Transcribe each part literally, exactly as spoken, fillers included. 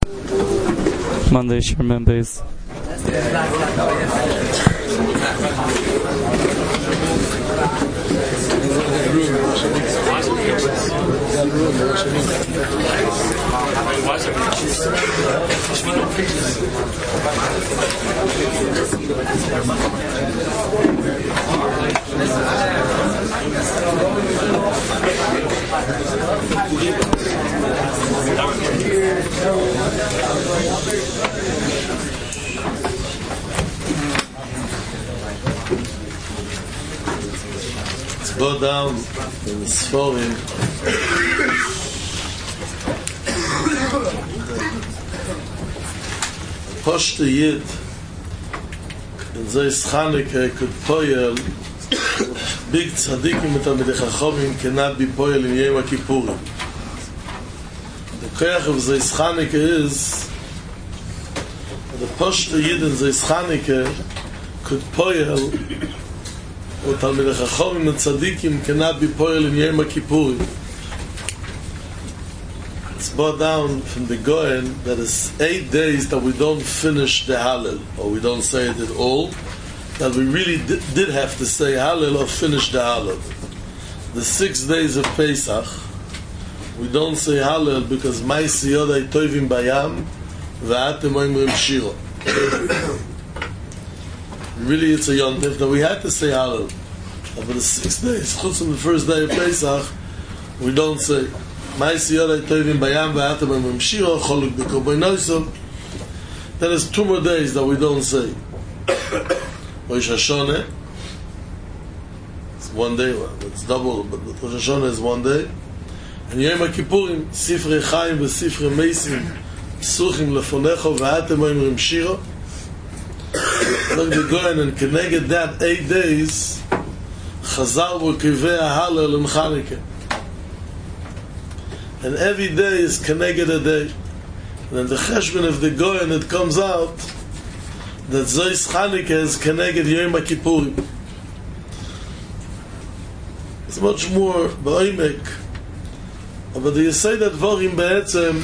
Monday Sherman Base. Let's go down in the Sforim. Poshte Yid in Zeis Chaneke could poyel big tzadikim mit Talmidei Chachamim cannot be poyel in Yom Kippurim. The koyach of Zeis Chaneke is the Poshte Yid in Zeis Chaneke could poyel or Talmidei Chachamim and tzadikim cannot be poyel in Yom Kippurim. It's brought down from the Goyen that it's eight days that we don't finish the Hallel, or we don't say it at all, that we really d- did have to say Hallel or finish the Hallel. The six days of Pesach, we don't say Hallel because Ma'aseh Yodai Tovim Bayam Ve'atem Oimrim Shiro. Really it's a yontif that we had to say Hallel. But for the six days, chutz from the first day of Pesach, we don't say Ma'aseh Yodai Tovim Bayam Ve'atem Oimrim Shiro Choluk B'Korban Noisov. Then there's two more days that we don't say. Rosh Hashanah, it's one day, it's double, but Rosh Hashanah is one day. And Yom Kippurim, Sifrei Chaim v'Sifrei Meisim, Psuchim Lefonecho Ve'atem Oimrim Shiro. Look the Goyen, and connected that eight days, Chazal v'Kivei Hallel and Chanukah. And every day is connected a day. And then the cheshbon of the Goyen, it comes out that Zeis Chanukah is connected Yom Kippurim. It's much more ba'omek. But you say that Dvarim be'etzem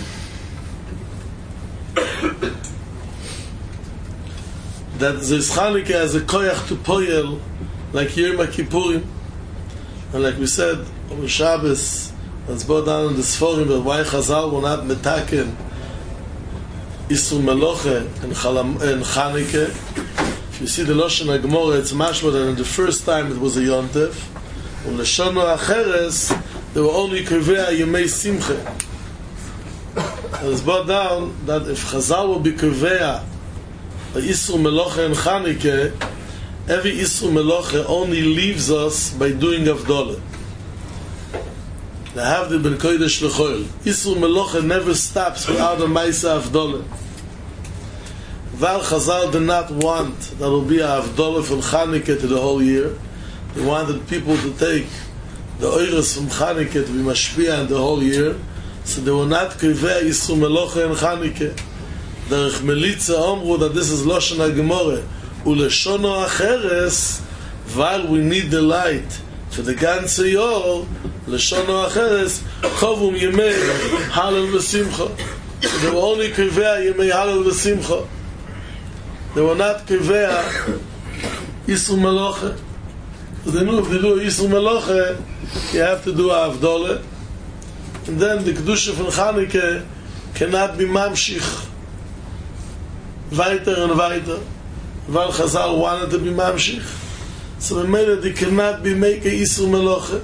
that Zeis Chanukah has a koyach to poyel like Yom Kippurim. And like we said on Shabbos, let's go down in the Sforim that why Chazal will not metaken Isur Meloche and Chanukah. If you see the Lashon HaGemorah, it's mashma that in the first time it was a Yontef. On the Shana Acheres, there were only Kivea Yemei Simche. And it's brought down that if Chazal will be Kivea Isur Meloche and Chanukah, every Isur Meloche only leaves us by doing Avdolah. The Havdil ben Kodesh L'Choil. Isur Meloche never stops without a Maisa Avdolah. Val Chazal did not want that there will be a Avdolah from Chanukah to the whole year. They wanted people to take the Oiros from Chanukah to be Mashpia in the whole year. So they were not Kivei Isur Meloche and Chanukah. Derech Melitza Omru that this is Lashon HaGemorah. Uleshono Acheres, while we need the light for the ganze Yor, Leshono Acheres, Chovum Yemei Hallel v'Simcha. They were only Kivea Yemei Hallel v'Simcha. They were not Kivea Isur Meloche. They knew if they do Isur Meloche, you have to do Avdolah. And then the Kedusha from Chanukah cannot be Mamshich. Weiter and weiter. While Chazal wanted to be Mamshich. So we made it, they cannot be make a Isur Meloche.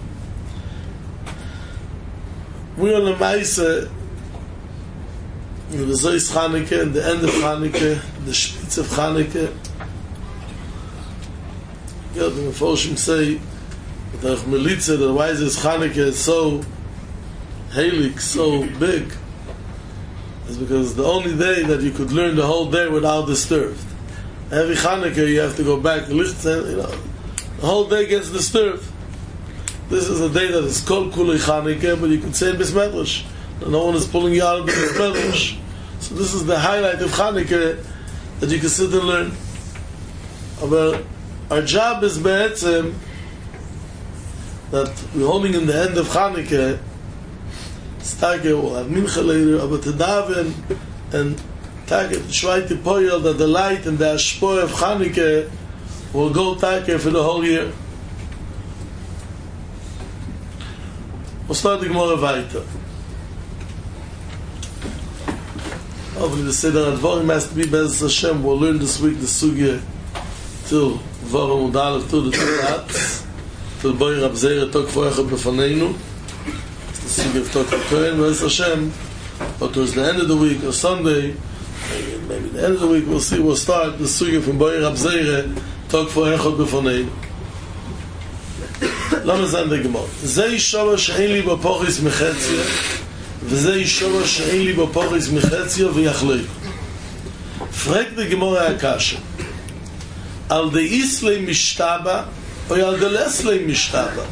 We on the Maise, in the Zeis Chanukah, in the end of Chanukah, the Spitz of Chanukah. Yeah, the Meforshim say that Melitza, the why is Chanukah is so heilig, so big, is because the only day that you could learn the whole day without disturbed. Every Chanukah you have to go back to Lichten, you know, the whole day gets disturbed. This is a day that is called Kulei Chanukah, but you can say in Bismedrash. No one is pulling you out of the Bismedrash. So this is the highlight of Chanukah that you can sit and learn. But our job is be'etzem that we're holding in the end of Chanukah Stagger will have mincha later, but to daven and target try to poil that the light and the ashpoy of Chanukah will go target for the whole year. We'll start the Gemara weiter. Hopefully the Seder Advarim has to be Be'ez Hashem. We'll learn this week the Sugya till Varam Udalev till the Tzat till Boi Rab Zeira Tok Foyachat Befaneinu. It's the Sugya of Tok Foyachat Be'ez Hashem. But towards the end of the week or Sunday, maybe, maybe the end of the week, we'll see, we'll start the Sugya from Boi Rab Zeira Tok Foyachat Befaneinu. למה זה ענדה גמור? זה ישובע שאין לי בפוריס מחציו וזה ישובע שאין לי בפוריס מחציו ויחליק פרק דה גמור היה קשה על דה איסלי משתבא או על דה לסלי משתבא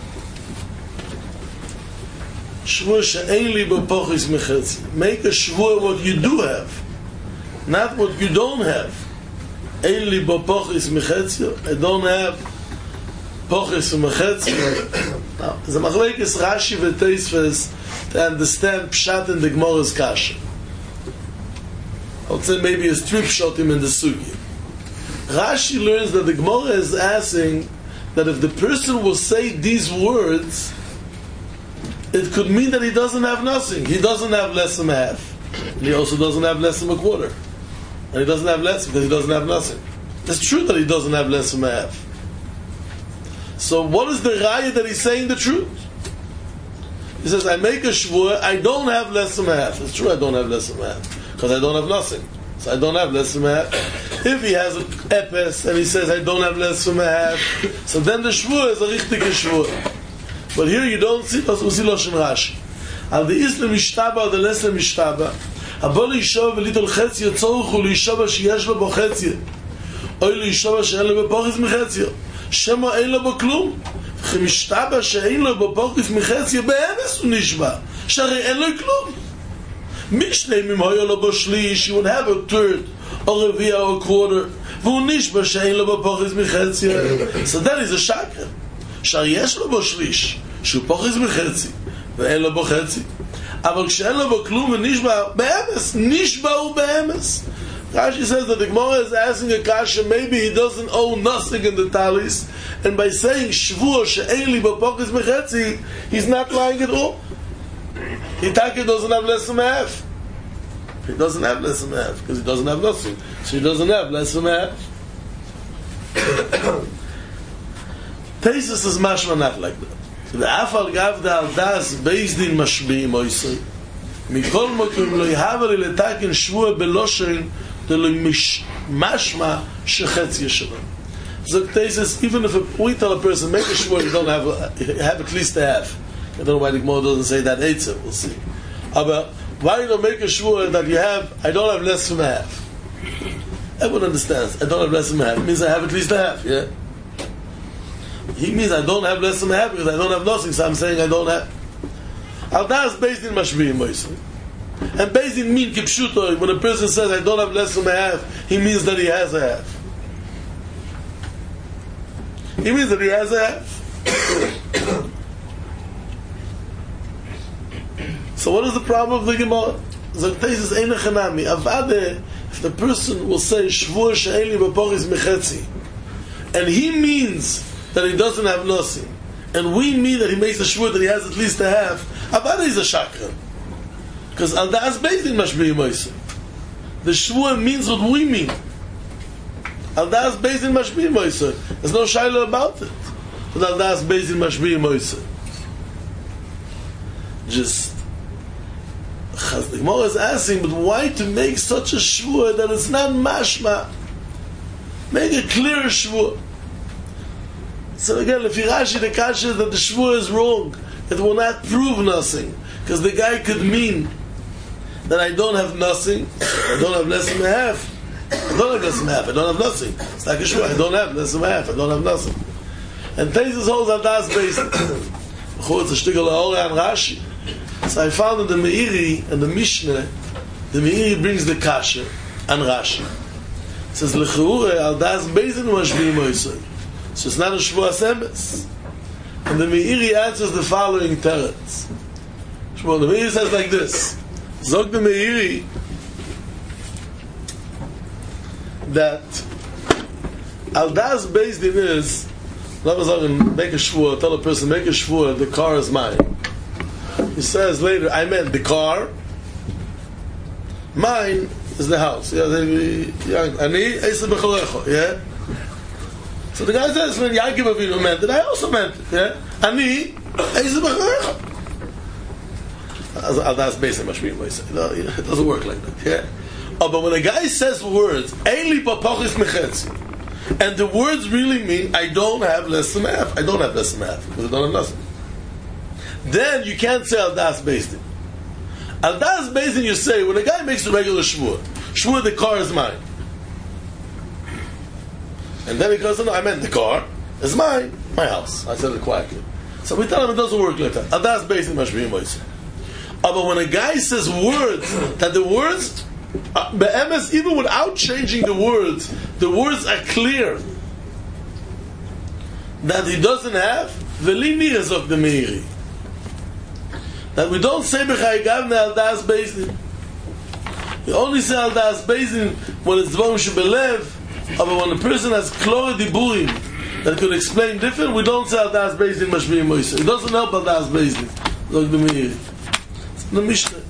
שבוע שאין לי בפוריס מחציו make a שבוע what you do have not what you don't have אין לי בפוריס מחציו I don't have Pochis and Mechetz. Now, the Machlekes Rashi v'Teisves to understand Pshat in the Gemara's Kasha. I would say maybe a strip shot him in the Sugi. Rashi learns that the Gemara is asking that if the person will say these words, it could mean that he doesn't have nothing. He doesn't have less than a half. And he also doesn't have less than a quarter. And he doesn't have less because he doesn't have nothing. It's true that he doesn't have less than a half. So what is the raya that he's saying the truth? He says, I make a shvur, I don't have less than a half. It's true I don't have less than a half, because I don't have nothing. So I don't have less than a half. If he has an epes, and he says, I don't have less than a half, so then the shvur is a richtige shvur. But here you don't see, we see Loshen Rashi. Al the Islam mishtaba, the lesson mishtaba, abol yishov v'litol chetzio tzorchu l'yishova sheyesh lo bo chetzio, oy l'yishova she'en lo b'pochis m'chetzio. שמה אין לו בו כלום ומשתבא שאין לו בו פורקיס מחציה באמס הוא נשבע שהרי אין לו כלום משלם אם היה לו בו שליש he would have a third או רביע או quarter והוא נשבע שאין לו בו פורקיס מחציה so that is a שקר שהרי יש לו בו שליש שהוא פורקיס מחצי ואין לו בו חצי אבל כשאין לו בו כלום ונשבע באמס נשבע הוא באמס Rashi says that the Gemara is asking a kasha, maybe he doesn't own nothing in the talis, and by saying shvur she'ein li b'pokis mechetzi, he's not lying at all. He taki doesn't have less than a half. He doesn't have less than a half because he doesn't have nothing, so he doesn't have less than a half. Tesis is mashma not like that. The afal gav da al das beis din mashbiim oisei. Mikol mokim lo yhaver li letakin shvur beloshen mashma shechetz yeshalom. So Tesis, even if a, we tell a person make a shvur, you don't have a, have at least a half. I don't know why the Gemara doesn't say that eitzah. We'll see. But why you don't make a shvur that you have? I don't have less than a half. Everyone understands. I don't have less than a half. It means I have at least a half. Yeah. He means I don't have less than a half because I don't have nothing. So I'm saying I don't have. Al das based in mashbiim moisei. And based in mean kipshuto, when a person says I don't have less than a half, he means that he has a half. He means that he has a half. So what is the problem of the Gemara? The Tesis ein chanami. Avade, if the person will say shvur she'ein li b'poris mechetzi, and he means that he doesn't have nothing, and we mean that he makes a shvur that he has at least a half, avade is a shakra. Because al da'as bezdin mashbiim moisei. The shvur means what we mean. Al da'as bezdin mashbiim moisei. There's no shayla about it. But al da'as bezdin mashbiim moisei. Just the Gemara is asking, but why to make such a shvur that it's not mashma? Make a clear shvur. So again, if Rashi the kasha that the shvur is wrong, it will not prove nothing, because the guy could mean that I don't have nothing, I don't have less than a half, I don't have less than a half, I don't have nothing. It's like a shvur, I don't have less than a half, I don't have nothing. And Tesis holds on das based. It's a shtickle Laore and Rashi. So I found in the Meiri and the Mishnah, the Meiri brings the kasha and Rashi. It says L'cheure al das beizin mashbiim moisei. So it's not a shvuas emes. And the Meiri answers the following teretz: Shmuel, the Meiri says like this. Zog the Meiri that Aldas Beis Din is, let me say, make a shvua, tell a person, make a shvua, the car is mine. He says later, I meant the car, mine is the house. Yeah, Ani Eisa B'cholecho, yeah? So the guy says, when Yaakov Avinu meant it, I also meant it, yeah? Ani Eisa B'cholecho. Aldas Beis Din mashmim, it doesn't work like that, yeah? Oh, but when a guy says words, Eili Papachis Mechetzi, and the words really mean, I don't have less than half. I don't have less than half, because I don't have nothing. Then you can't say Aldas Beis Din. Aldas Beis Din you say, when a guy makes a regular shvur, shvur, the car is mine. And then he goes, no, I meant the car is mine, my house. I said it quietly. So we tell him it doesn't work like that. Aldas Beis Din must be in voice. But when a guy says words, that the words, Uh, be'emes, even without changing the words, the words are clear that he doesn't have v'li niras of the Meiri. That we don't say b'chai gavne Aldas Beis Din. We only say Aldas Beis Din when it's dvarim shebelev, but when a person has klora diburim that could explain different, we don't say Aldas Beis Din mashmi moise. It doesn't help Aldas Beis Din like the Meiri. It's the Mishnah.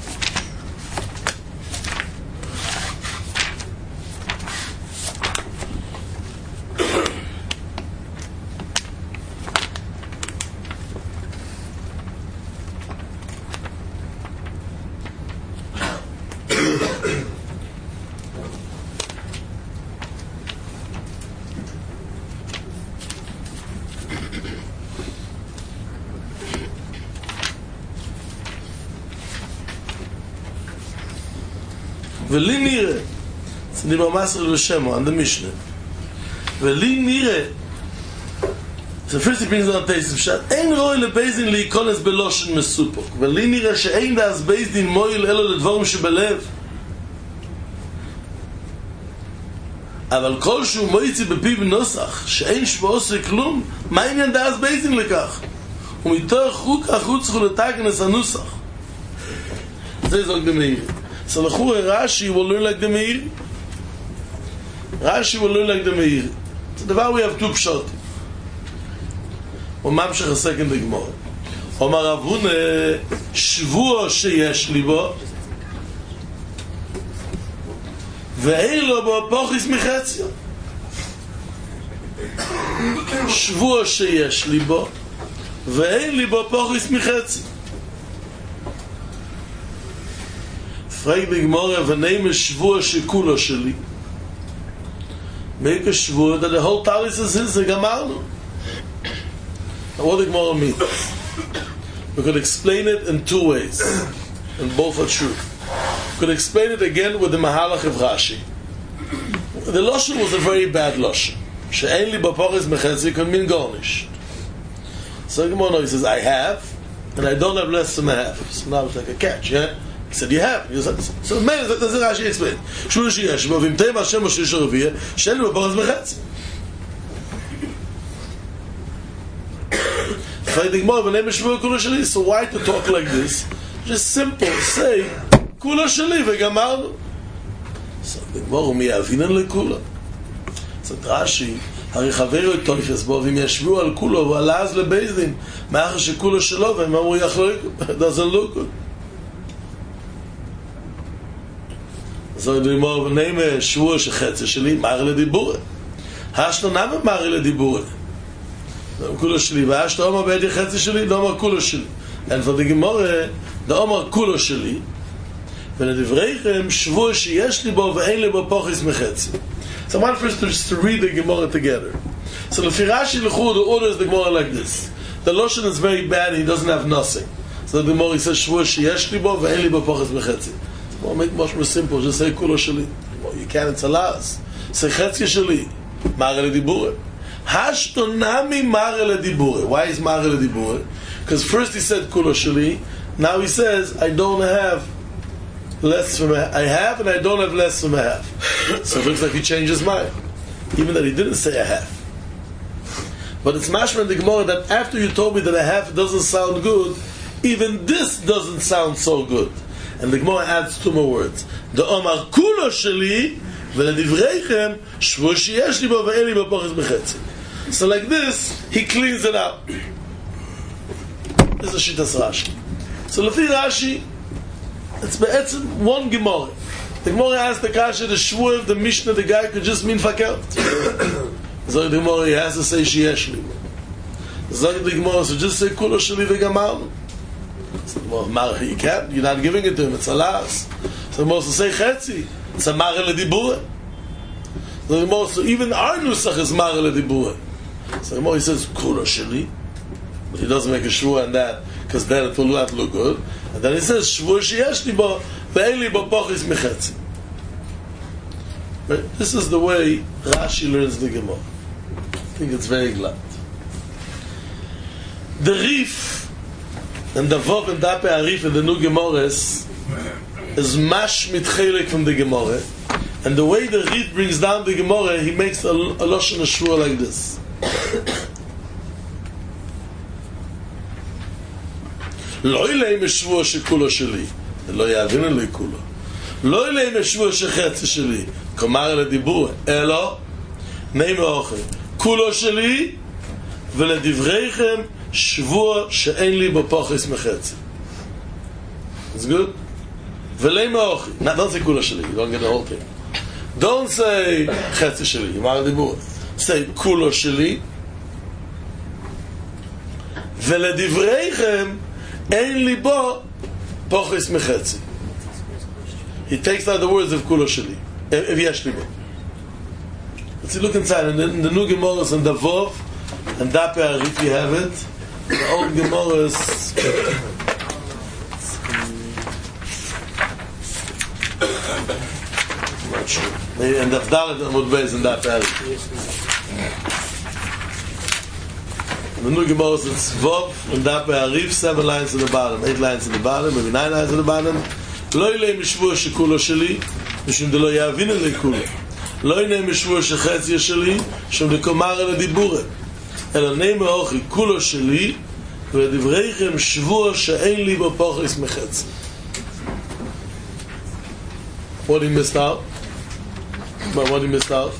V'li nire, it's in the Maser L'Shemo, on the Mishnah. V'li nire, so first he brings on a taste of shot. Ein roi lebeis din liikones beloshen mesupok. V'li nire she'ein das beis din moil elo ledvorim shebelev. אבל כל שהוא מויצי בפיו נוסח שאין שבועוסי כלום, מה עניין דאז beis din לכך? ומתוך חוק החוץ חולתקן את הנוסח. זה זוג דמאיר. So the Rashi will learn like the Meiri. Rashi will learn like the Meiri. So the way we have two pshat. וממשיך הסקנד הגמור. אומר רב הונא שבוע שיש לי בו ואין לו בו פוכיס מחציו. שבוע שיש לי בו ואין לי בו פוכיס מחציו. fragt die Gemara, wenn nehme Schwur Shekula Sheli. Make a Schwur that the whole Talis is his, the Gamarno. Now what the Gemara means? We could explain it in two ways, and both are true. We could explain it again with the Mahalach of Rashi. The Lashon was a very bad Lashon. She'en li b'poris mechetzi could mean garnish. So the Gemara he says, I have, and I don't have less than I have. So now it's like a catch, yeah? He said, you have. He said, so man, that's the Rashi explained. Shur sheyesh, but v'imtei Hashem o shlish raviyah, she'en li b'poris mechetzi. So why to talk like this? Just simple, say Kula Shali v'gamarnu. So the Gemara mi avinan lekula. So Rashi, הרי חברו תויפס בו, ואם ישבו על כולו ועל אז לבייס דין, מאחר שכולו שלו, והם אמרו יחלוקו, doesn't look good. So the Gemara ונאמר שבוע שחצי שלי, מאחר לדיבורה. השנו נמה מאחר לדיבורה. כולו שלי, והשת אומר בידי חצי שלי, לא אומר כולו שלי. And for the Gemara, לא אומר כולו שלי, ולדבריכם, שבוע שיש לי בו ואין לי בו פוכיס מחצי. So I want first to, just to read the Gemara together. So the Rashi L'chu, the order is the Gemara like this. The Lashon is very bad, he doesn't have nothing. So the Gemara says, שבוע שיש לי בו ואין לי בו פוכיס מחצי. So make it much more simple, just say כולו שלי. Well, you can't, it's a loss. Say חצי שלי, מאחר לדיבורה. Hashtonami mare ledibure. Why is mare ledibure? Because first he said kulo sheli. Now he says I don't have less from a, I have and I don't have less from a half. So it looks like he changed his mind, even that he didn't say a half. But it's mashma in the Gemara that after you told me that a half doesn't sound good, even this doesn't sound so good. And the Gemara adds two more words. The Omar Kulo Sheli Veledivreichem Shvu Sheyesh Li Bo Ve'en Li Bo Pochis B'Chetzi. So like this, he cleans it out. This is Shitas Rashi. So Lefi Rashi, it's be'etzim one Gemara. The Gemara asked the Kasha, the Shvu of the Mishnah, the guy could just mean fakert. So the Gemara, he has to say Sheyesh Li. So the Gemara, so just say Kulo Sheli Ve'Gamar. So the Gemara, you can't, you're not giving it to him, it's a loss. So the Gemara, so say Chetzi, it's a Mare L'Dibur. So the Gemara, so even our Nusach is Mare L'Dibur. So the Gemara, he says Kulo Sheli, but he doesn't make a Shvu on that, because then it will not look good. And then he says Shvu Sheyesh Li Bo Ve'en Li Bo Pochis B'Chetzi. But this is the way Rashi learns the Gemara. I think it's very glad. The Rif and the Vov and Dape Arif and the new Gemaras is mash mitchelik from the Gemara, and the way the Rif brings down the Gemara, he makes a, a Lashon Hashua like this. Lo ilei meshvua shekulo sheli, lo yavinu li kulo. Lo ilei meshvua shechetzi sheli, kamar ledibur, elo nei meochel. Kulo sheli veledivreichem shvua she'en li bo pochis mechetzi. It's good? Velei meochel. Now don't say kulo sheli, you don't get the whole thing. Don't say chetzi sheli, kamar ledibur. Say kulo sheli veledivreichem Ein libo pochis mechetzi. He takes out the words of Kulo Sheli. If yesh libo. Let's look inside. In the, in the new Gemaras and the Vov and Dape Arif, you have it. The old Gemaras. I'm not sure. Maybe and the Avdalet and Mudbeis and Dape Arif. The new Gemara is Vov and Dape Arif, seven lines in the bottom, eight lines in the bottom, maybe nine lines in the bottom. Lo ilei mishvua shekulo sheli, mishum de lo yavinu li kulo. Lo ilei mishvua shechetzi sheli, mishum de komar el dibure. Elo nei meochi kulo sheli, ve'divreichem shvua she'en li bo pochis mechetzi. What he missed out? What he missed out?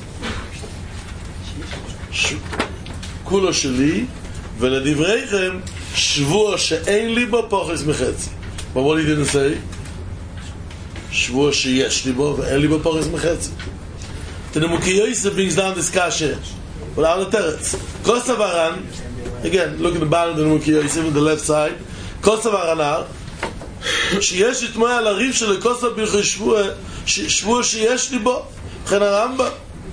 Kulo sheli, ולדבריכם שבוע שאין לי בו פוחס מחצי. But what he didn't say? שבוע שיש לי בו ואין לי בו פוחס מחצי. The Nemukei Yosef brings down this kasha without a teretz. Kosav Aran, again, look at the bottom of the Nemukei Yosef on the left side. Kosav Aranar, שיש יתמוה על הריב של קוסב בלכי שבוע, שבוע שיש לי בו, לכן הרמב"ם.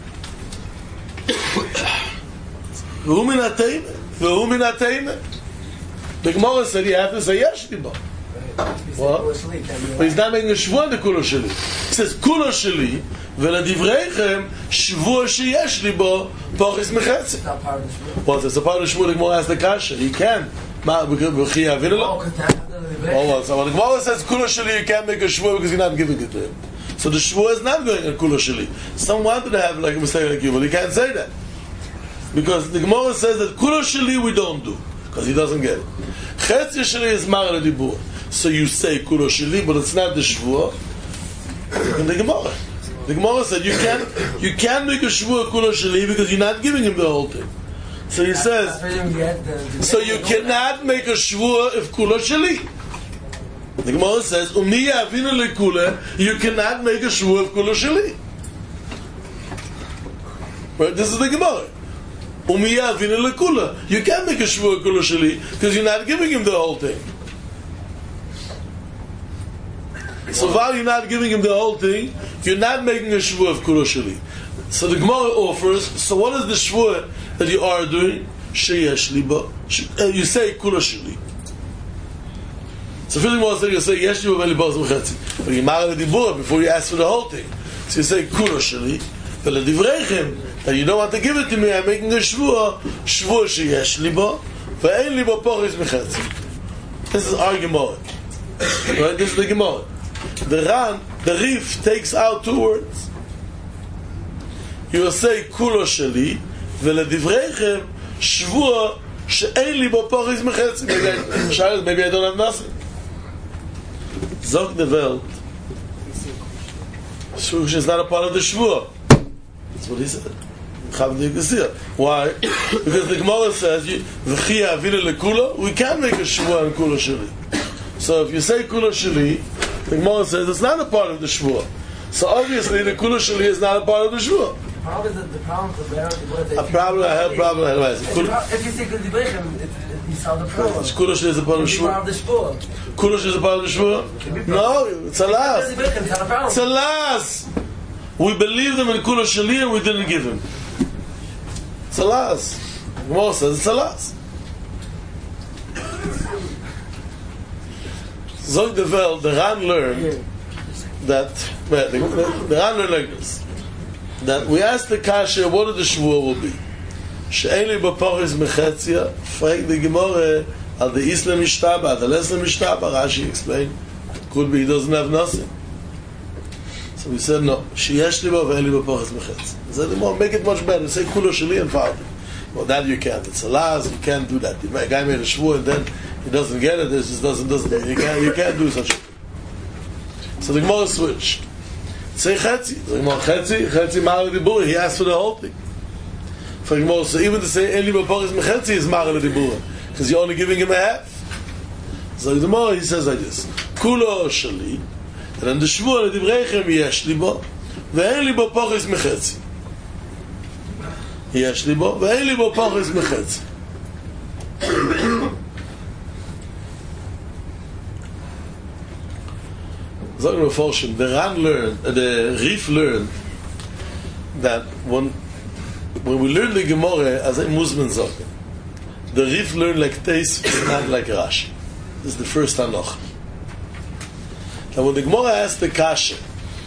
והוא מן התאימה. והוא מן התאימה. The Gemara said you have to say yesh li bo. What? But he's not making a shvua de kulo sheli. He says kulo sheli veledivreichem shvua sheyesh li bo pochis mechetzi. What? It's a part of the shvua. The Gemara asks the kasha. You can. Ma v'chi yavinu lo. Oh, so the Gemara says kulo sheli you can't make a shvua because you're not giving it to him. So the shvua is not going at kulo sheli. Some wanted to have like a mistake like you, but he can't say that. Because the Gemara says that Kulo Sheli we don't do, because he doesn't get it. Chetzi Sheli is Mar L'Dibur. So you say Kulo Sheli, but it's not the Shvua. In the Gemara, the Gemara said you can't you can't make a Shvua Kulo Sheli because you're not giving him the whole thing. So he says, so you cannot make a Shvua if Kulo Sheli. The Gemara says, Umi Yavinu L'Kula, you cannot make a Shvua if Kulo Sheli. Right? This is the Gemara. You can't make a shvua kulo sheli because you're not giving him the whole thing. So while you're not giving him the whole thing, you're not making a shvua of kulo sheli. So the Gemara offers, so what is the shvua that you are doing? Sheyesh li bo. You say kulo sheli. So the Gemara says you say yesh li bo veli bo zmechetzi. But you mar l'dibur before you ask for the whole thing. So you say kulo sheli. Veledivreichem, and you don't want to give it to me, I'm making a shvua, shvua sheyesh li bo, ve'en li bo pochis mechetzi. This is our Gemara. Right? This is the Gemara. The Ran, the Rif takes out two words. You will say kulo sheli, veledivreichem, shvua שאין לי בו פוחס מחצי. Maybe I don't have nothing. Zog the Welt. Shvuah is not a part of the Shvuah. That's what he said. Why? Because the Gemara says, "V'chi avila lekula." We can't make a Shvuah in Kula Sheli. So if you say Kula Sheli, the Gemara says it's not a part of the Shvuah. So obviously the Kula Sheli is not a part of the Shvuah. The problem is that the problem for the A problem, I have a problem. Anyways, if you say Kula Dibrechem, you solve the problem. Kula Sheli is a part of the Shvuah. Kula Sheli is a part of the Shvuah. No, it's a las. It's a las. We believed him in Kula Sheli and we didn't give him. It's a las. Gemara says it's a las. Zog the Welt, the Ran learned that the, the, the Ran learned like this, that we asked the Kasha what the Shvuah will be. She'eli b'pochis mechetzia, frag the Gemara al the Islam mishtaba, al the Leslam mishtaba. Rashi explained, could be he doesn't have nothing. So we said no. Sheyesh li bo ve'eli b'pochis mechetzia. He said, well, make it much better. Say Kula Sheli and Fardi. Well, that you can't. It's a las. You can't do that. The guy made a Shvuah and then he doesn't get it. This just doesn't doesn't. You can't. You can't do such a thing. So the Gemara switched. Say Chetzi. The Gemara Chetzi. Chetzi Ma'al Dibura. He asked for the whole thing. For the Gemara, so even to say Eli B'Poris Mechetzi is Ma'al Dibura because you're only giving him a half. So the Gemara he says like this: Kulo Sheli, and then the Shvuah L'Divreichem Yesh Libo, ve'Eli B'Poris Mechetzi. Yesh Libo, ve'Eli B'Poris Mechetzi. The Ran learned, uh, the Rif learned that when when we learn the Gemara as a Muslim Zohar, the Rif learned like Teis, not like Rashi. This is the first Hanoch. And when the Gemara asked the Kasha,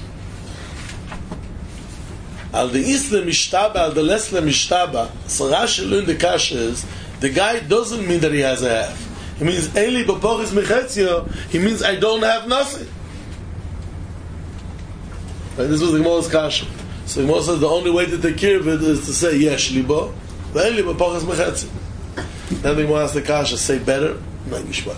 al the Isla Mishtaba, al the Lesla Mishtaba, so Rashi learned the Kasha is, the guy doesn't mean that he has a half. He means, Eli B'Poris Mechetzio, he means I don't have nothing. Right, this was the Gemara's kasha. So the Gemara says the only way to take care of it is to say yesh libo, ve'en libo pachas mechetzi. Then the Gemara asks the kasha, say better, no gishmak.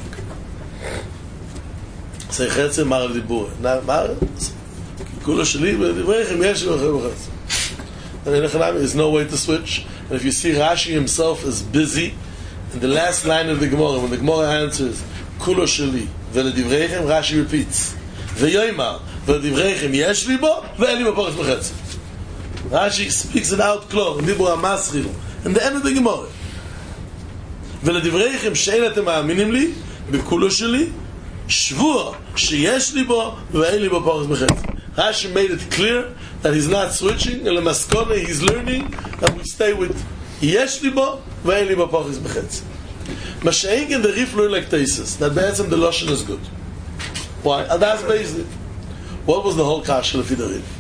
Say chetzi mar dibur. Now mar, kula sheli v'divreichem yesh libo mechetzi. And in Echanami there's no way to switch. And if you see Rashi himself is busy, in the last line of the Gemara, when the Gemara answers kula sheli v'divreichem, Rashi repeats ve'yoymar. V'divreichem yesh libo, ve'en libo pachas mechetzi. Rashi speaks it out clear in Dibur HaMaschil, in the end of the Gemara. V'divreichem she'en atem ma'aminim li, b'kulo sheli, shvuah sheyesh libo, ve'en libo pachas mechetzi. Rashi made it clear that he's not switching, and l'maskona he's learning, and we stay with yesh libo, ve'en libo pachas mechetzi. Masha'ing in the Rif learn like Teisus, that be'etzem the Lashon is good. Why? And that's basically what was the whole kasha lefi the Rif?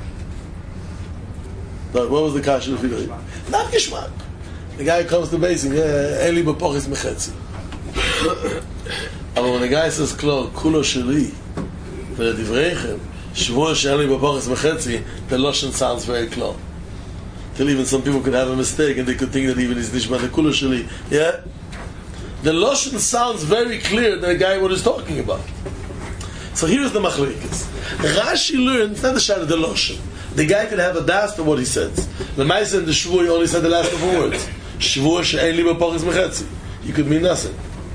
What was the kasha lefi the Rif? Not gishmak. The guy comes to basing, yeah, Eli b'pochis mechetzi. But when the guy says, "Klo kulo sheli," v'ledivreichem shvuah she'eli b'pochis mechetzi, the lashon sounds very close. Till even some people could have a mistake and they could think that even is nishma the kulo sheli. Yeah, the lashon sounds very clear. The guy what he's talking about. So here's the machlekes. Rashi learned, it's not the shad of the Loshen. The guy could have a das to what he says. The Maisa in the Shvuah, he only said the last couple words. Shvuah she'en li b'pochis mechetzi. He could mean nothing.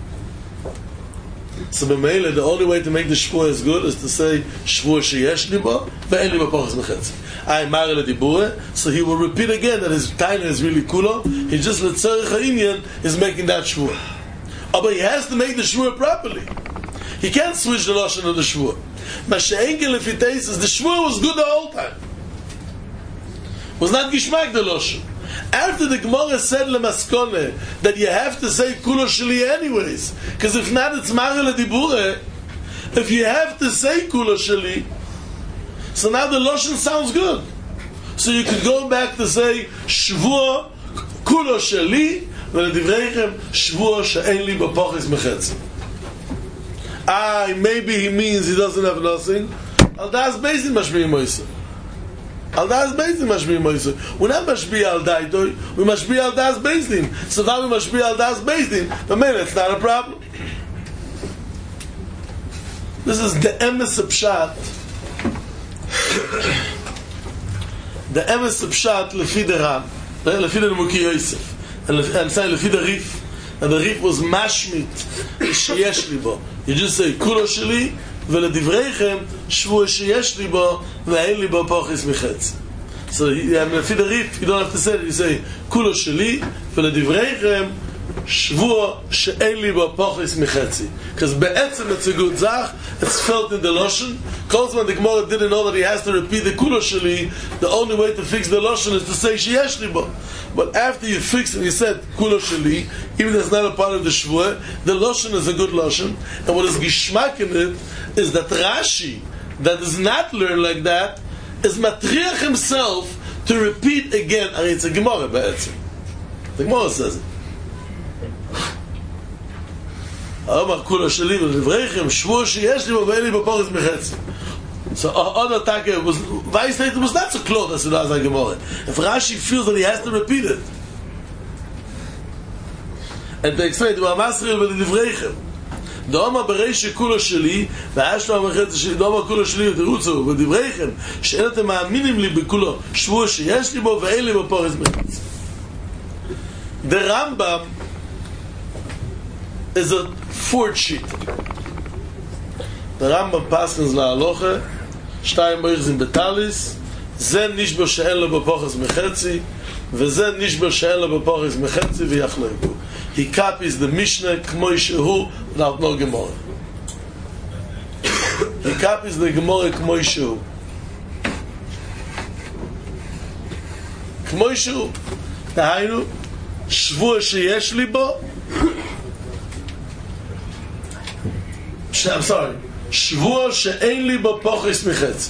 So b'meila, the only way to make the Shvuah as good is to say Shvuah sheyesh li bo, ve'en li b'pochis mechetzi. Ay mare l'dibure, so he will repeat again that his taina is really kulo. He just l'tzarech ha'inyan is making that Shvuah. Oh, but he has to make the Shvuah properly. He can't switch the Lashon of the Shvuah. Masha'engel if he tastes the Shvuah was good the whole time. Was not gishmak the Lashon. After the Gemara said lemaskone that you have to say kulo sheli anyways, because if not it's mare l'dibure. If you have to say kulo sheli, so now the Lashon sounds good. So you could go back to say Shvuah kulo sheli v'ledivreichem Shvuah she'en li b'pochis mechetzi. Ah, maybe he means he doesn't have nothing. Al das bezin mashmiim moisa. Al das Bezdin mashbi moisoy. We're not mashbi al daitoy. We mashbi al das Bezdin. So now we mashbi al das Bezdin. But man, it's not a problem. This is the emes pshat. The emes pshat lefi the Ram, lefi the Muki Yosef, and I'm saying lefi the Rif. And the Rif was mashmit sheyesh libo. You just say kulo sheli veledivreichem shvu sheyesh libo ve'ein libo pochis michetzi. So lefi the Rif, you don't have to say it. You say kulo sheli veledivreichem shvu she'ein libo pochis michetzi. Because be'etzem it's a good zach. It's felt in the Lashon. Because when the Gemara didn't know that he has to repeat the kulo sheli, the only way to fix the Lashon is to say sheyesh libo. But after you fix it, you said kulo sheli, even though it's not a part of the shvuah, the Lashon is a good Lashon. And what is gishmak in it is that Rashi, that does not learn like that, is matriach himself to repeat again. I mean, it's a Gemara be'etzem. The Gemara says it. Amar kulo sheli v'livreichem shvu sheyesh libo ve'ein libo pochis michetzi. So other Taka was why it was not so close as it was like Gemara. If Rashi feels that he has to repeat it, and they explain to Amasril v'livreichem. Doma bereish kulo sheli v'ashlo amachetzi sheli doma kulo sheli v'tirutzu v'livreichem she'en atem ma'aminim li bekulo shvu sheyesh libo ve'ein libo pochis michetzi. The Rambam is a fourth sheet. The Rambam paskins la'aloche, shtayim moichzim betalis, ze nishbo she'en lo b'pochas mechetzi, veze nishbo she'en lo b'pochas mechetzi v'yachloiku. He copies the Mishnah k'moi shehu without no Gemara. He copies the Gemara k'moi shehu. K'moi shehu. Dahainu, shvu sheyesh libo, I'm sorry. Shvuah she'ein libo pochis michetzi.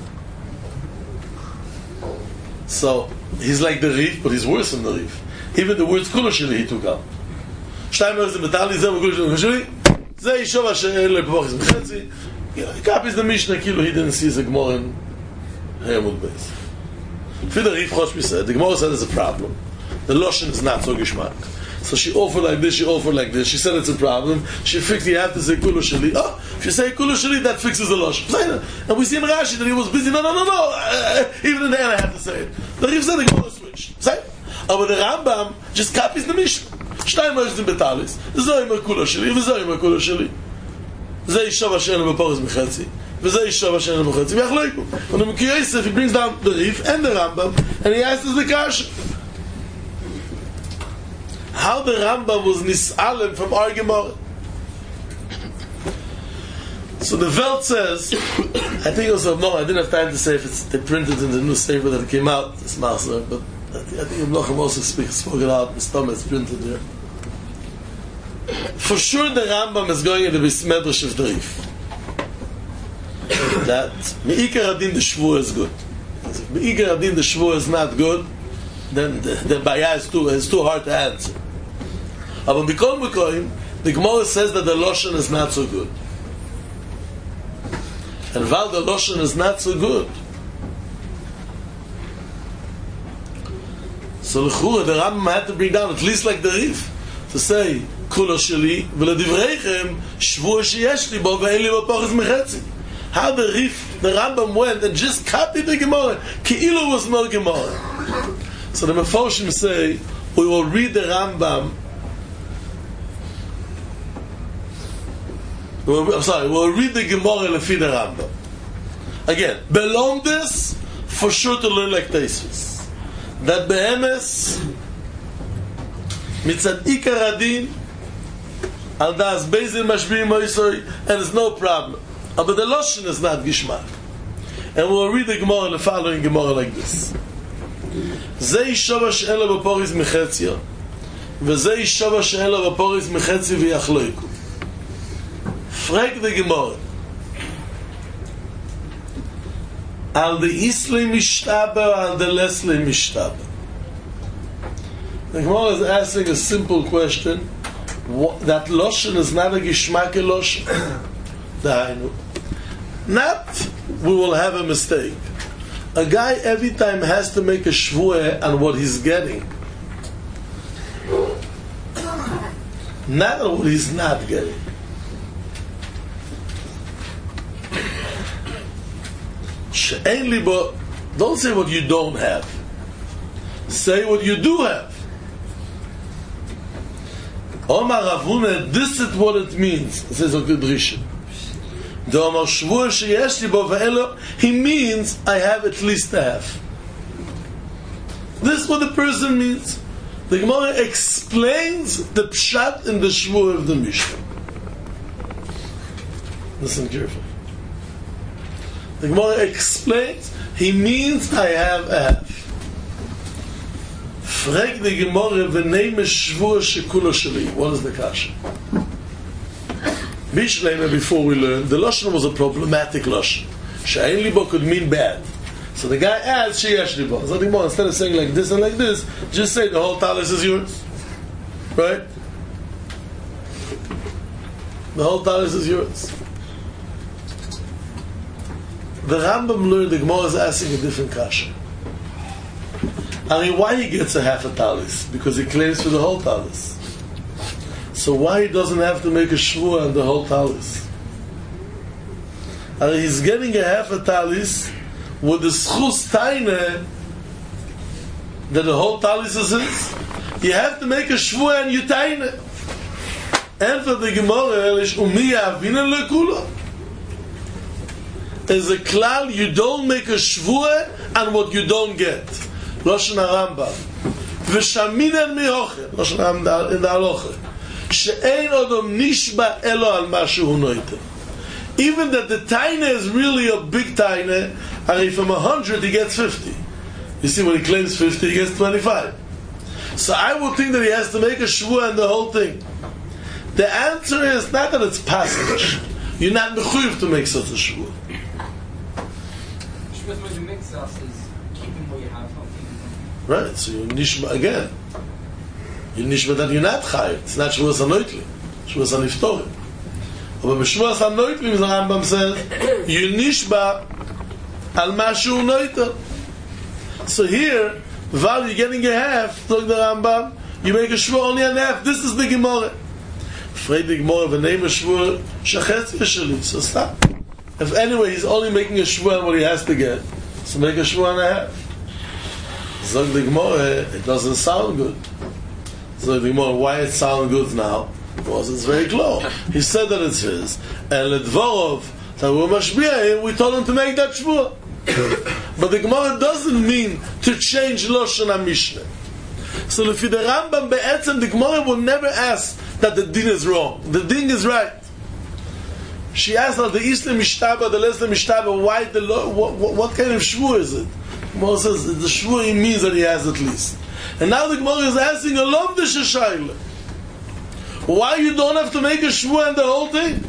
So he's like the Rif, but he's worse than the Rif. Even the words kulo sheli he took out. Shtayim moichzim betali zeh v'kulo sheli zeh yishova she'ein libo pochis michetzi. You know, he copies the Mishnah kilo he didn't see the Gemara in Hamud Beis. For the Rif Choshmi said, the Gemara said there's a problem. The Lashon is not so gishmak. So she offered like this, she offered like this. She said it's a problem. She fixed, you have to say kulo sheli. Oh, if you say kulo sheli, that fixes the Lashon. And we see in Rashi that he was busy. No, no, no, no. Uh, even in the end, I have to say it. The Rif said the Gemara switch. Say it. But the Rambam just copies the Mishnah. Shtayim moichzim betalis. Zeh imer kulo sheli, v'zeh imer kulo sheli. Zeh yishov Hashem b'pochis mechetzi, v'zeh yishov Hashem b'pochis v'yachloiku. When the Muki Yosef, he brings down the Rif and the Rambam, and he asks the Kasha. How the Rambam was nis'alem from our Gemara. So the Welt says, I think it was no, I didn't have time to say if it's they printed in the newspaper that it came out this master, but I think, I think Ibn also speaks spoken out. The stomach is printed there. For sure, the Rambam is going in the Bismedrash of the Rif. That Me'ikar Adin the Shvuah is good. If Me'ikar Adin the Shvuah is not good, then the, the Baya is too is too hard to answer. But B'kol Mekoim, the Gemara says that the Lashon is not so good. And while the Lashon is not so good, so l'chura the Rambam had to bring down at least like the Rif to say kulo sheli v'ledivreichem shvuah sheyesh libo ve'ein libo pochis mechetzi. How the Rif, the Rambam went and just copied the Gemara, ki'ilu was no Gemara. So the Mefoshim say we will read the Rambam. We'll, I'm sorry, we'll read the Gemara lefi the Rambam. Again, belong this for sure to learn like Teisvis. That behemes mitzad ikar adin al das bezin mashbim moisoy, and there's no problem. But the Lashon is not gishmak. And we'll read the Gemara, the following Gemara like this. Ze yishova she'en lo b'poris mechetzio, v'ze yishova she'en lo b'poris mechetzi v'yachloiku. Frag the Gemara. Al the Isli mishtaba, al the Lesli mishtaba. The Gemara is asking a simple question. What, that Lashon is not a Gishmak Lashon. Not we will have a mistake, A guy every time has to make a shvuah on what he's getting, not on what he's not getting. She'ein libo, don't say what you don't have. Say what you do have. Omar Rav Huna, this is what it means. It says okay, Drisha. The Omar Shvuah sheyesh libo ve'elo, he means I have at least a half. This is what the person means. The Gemara explains the pshat in the Shvuah of the Mishnah. Listen carefully. The Gemara explains he means I have a half. Frag the Gemara v'neime shvuah shekulo sheli. What is the kasha? Mishnah, before we learn, the lashon was a problematic lashon. She'ein libo could mean bad. So the guy adds sheyesh libo. So the Gemara, instead of saying like this and like this, just say the whole talis is yours, right? The whole talis is yours. The Rambam learned the Gemara is asking a different kasha. I mean, why he gets a half a talis? Because he claims for the whole talis. So why he doesn't have to make a shvuah on the whole talis? I mean, he's getting a half a talis with the schus taine that the whole talis is his. You have to make a shvuah and you taine. And for the Gemara, umiya avina lekula. As a klal, you don't make a shvuah on what you don't get. Lashon HaRambam. V'shaminan mihochen. Lashon HaRambam in the halacha. She'ein odom nishba elo al mashu noite. Even that the taina is really a big taina, and from a hundred he gets fifty. You see, when he claims fifty, he gets twenty-five. So I would think that he has to make a shvuah and the whole thing. The answer is not that it's passage. You're not mechuyev to make such a shvuah. What you mix us is keeping what you have, not keeping. Right, so you nishma again. You nishma that you're not chayiv. It's not shvuas hanoitlim. Shvuas haniftorim. But b'shvuas hanoitlim, the Rambam says, you nishba al mashu noiter. So here, while you're getting a half, look the Rambam, you make a shvuah only a half. This is the Gemara. Afraid the Gemara, the name of shvuah, shachetz yeshali. So stop. If anyway he's only making a shvuah on what he has to get, so make a shvuah and a half. Zog the Gemara, it doesn't sound good. Zog the Gemara, why it sounds good now? Because it's very close. He said that it's his. And Ledvorov, that we're mashbiah, we told him to make that shvuah. But the Gemara doesn't mean to change Lashon HaMishnah. So if the Rambam be'etzem, the Gemara will never ask that the din is wrong. The din is right. She asked her, the Islam Mishtaba, the Leslie Mishtaba, why the what, what, what kind of shvuah is it? The Gemara says the shvuah means that he has at least. And now the Gemara is asking a love the shashayla. Why you don't have to make a shvuah and the whole thing?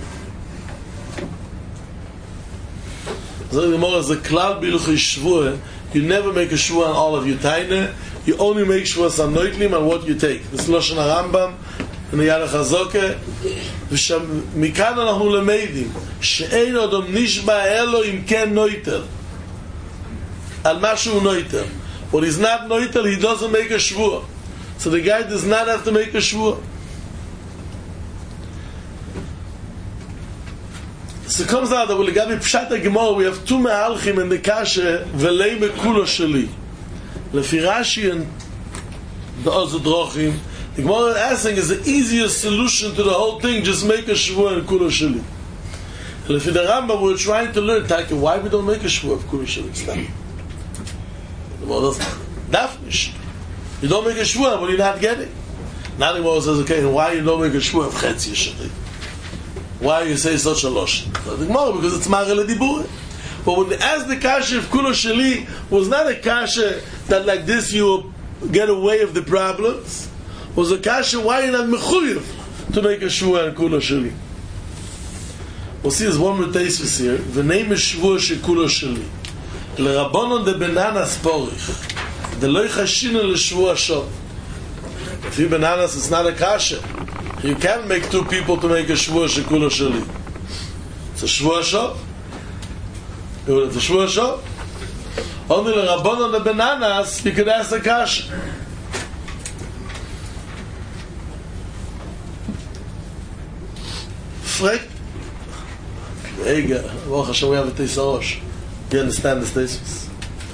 So the Gemara is a klal biluchi shvuah. You never make a shvuah on all of your taina. You only make shvuah on noitlim and what you take. This Lashon HaRambam. in the Yarech HaZokeh, מכאן אנחנו למדים שאין אדם נשבע אלו אם כן נויטר על מה שהוא נויטר. When he's not noitel, he doesn't make a shvuah. So the guy does not have to make a shvuah. So it comes out that with Gabi Pshat HaGemara we have two mehalchim in the kasha velei mekulo sheli. Lefi Rashi and the other drochim, the Gemara is asking is the easiest solution to the whole thing, just make a shvuah and kulo sheli. Lefi the Rambam we're trying to learn Taki, why we don't make a shvuah of kulo sheli. Stop. The Gemara doesn't. Dafnish. You don't make a shvuah, but you're not getting. Now the Gemara says, okay, why you don't make a shvuah of chetzi yeshari? Why you say such a losh? The Gemara, because it's Marele Dibur. But when they asked the kasha of Kulo Sheli, was not a kasha that like this you get away of the problems. It was a kasha why you're not mechuyev to make a shvuah and Kulo Sheli. We'll see there's one more taste here. The name is shvuah she Kulo Sheli. L'Rabbanon de Benanas Porich. The loy chashina l'shvuah shot. If you bananas, it's not a kasha. You can't make two people to make a shvuah shekulo sheli. It's a shvuah shot. It's a shvuah shot. Only the Rabbanon the bananas, you could ask the kasha. Frank, Ega, Baruch Hashem, we have a Teisarosh. You understand this thesis?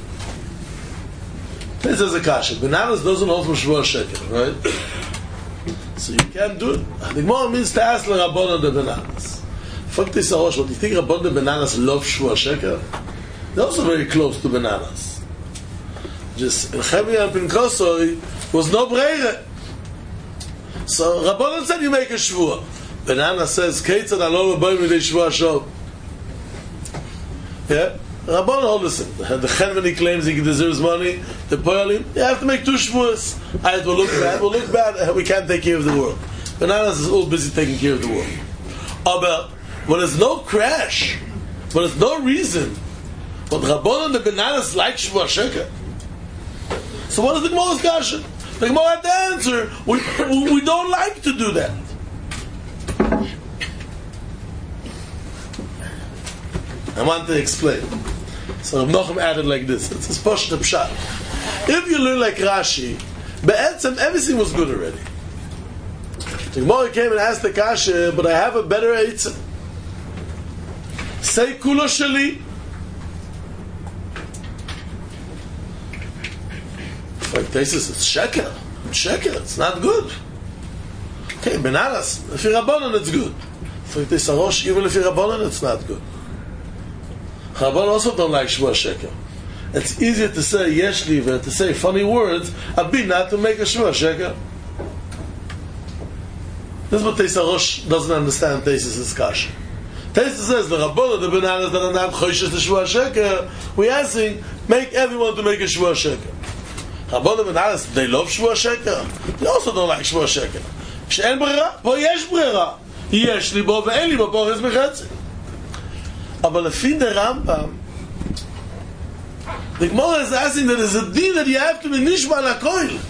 This is a kasha. Bananas doesn't hold from Shvuah Sheker, right? So you can't do it. The Gemara means to ask the Rabbanon the bananas. Fuck Teisarosh, what do you think Rabbanon the bananas love Shvuah Sheker? They're also very close to bananas. Just in Chevia and Pinkosoi was no breire. So Rabbanon said you make a Shvuah. Banana says, Keitzad alol b'boy midei Shvuah shov. Yeah? Rabbanon hold listen. The Chenveni claims he deserves money. The Poyalim, you have to make two Shvuahs. It will look bad. It will look bad. We can't take care of the world. Bananas is all busy taking care of the world. But when there's no crash, when there's no reason, but Rabbanon and the bananas like Shvuah Sheker. So what is the Gemara's kasha? The Gemara had the answer. We, we don't like to do that. I want to explain. So Rav Nochem added like this. It's a Pashut Pshat. If you learn like Rashi, Be'etzem, everything was good already. The Gemara came and asked the kasha, but I have a better eitzah. Say Kulo Sheli. Like this is it's sheker. Sheker, it's not good. Okay, bananas. If you're Rabbanon, it's good. For this Arosh, even if you're Rabbanon, it's not good. Rabbanon also don't like Shvuah Sheker. It's easier to say yesh liver, to say funny words, abin not to make a Shvuah Sheker. This is what Teis Arosh doesn't understand. Teis is kasha. Teis says the Rabbanon, the bananas that are not choishes the Shvuah Sheker, we're asking, make everyone to make a Shvuah Sheker. Rabbanon and Aras, they love Shvuah Sheker. They also don't like Shvuah Sheker. כשאין ברירה, פה יש ברירה. יש לי בו ואין לי בו פורס מחצי. אבל לפי the Rambam, the Gemara is asking that there's a din that you have to be nishma l'koil.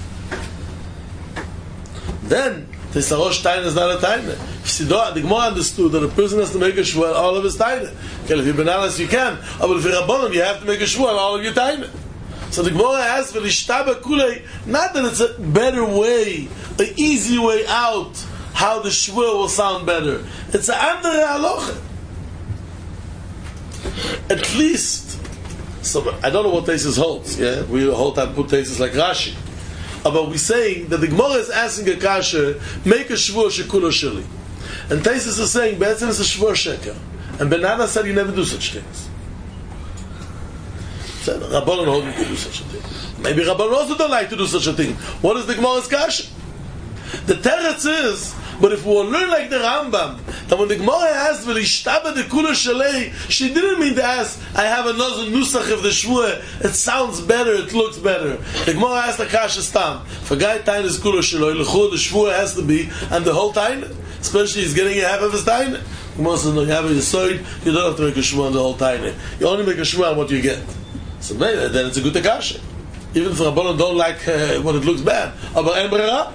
Then, Teisarosh Taina is not a Taina. The Gemara understood that a person has to make a shvuah all of his Taina. Okay, if you're bananas, you can. But if you're Rabbanon, you have to make a shvuah all of your Taina. So the Gemara asks for the Shtaba Kulei, not that it's a better way, an easy way out, how the shvuah will sound better. It's an andere halacha. At least, so I don't know what Teisus holds. Yeah, we hold that put Teisus like Rashi, but we saying that the Gemara is asking a kasha, make a shvuah shekulo sheli, and Teisus is saying, be'etzem it's a shvuah sheker, and Banana said you never do such things. Said Rabbanon hold you to do such a thing. Maybe Rabbanon also don't like to do such a thing. What is the Gemara's kasha? The teretz is, but if we will learn like the Rambam, that when the Gemara asked, "V'lishtaba de kula shalei," she didn't mean to ask, "I have another nusach of the shvuah. It sounds better. It looks better." The Gemara asked the kasha stam. For guy tain is kula shalei, l'chur the shvuah has to be and the whole tain, especially he's getting a half of his tain. The Gemara says, "No, you have a yisoid. You don't have to make a shvuah on the whole tain. You only make a shvuah on what you get." So maybe then it's a good kasha. Even if Rabbanon don't like uh, when it looks bad, aber ein brera.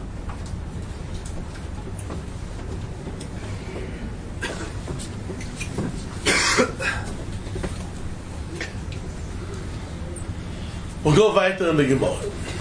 We'll go weiter in the Gemara.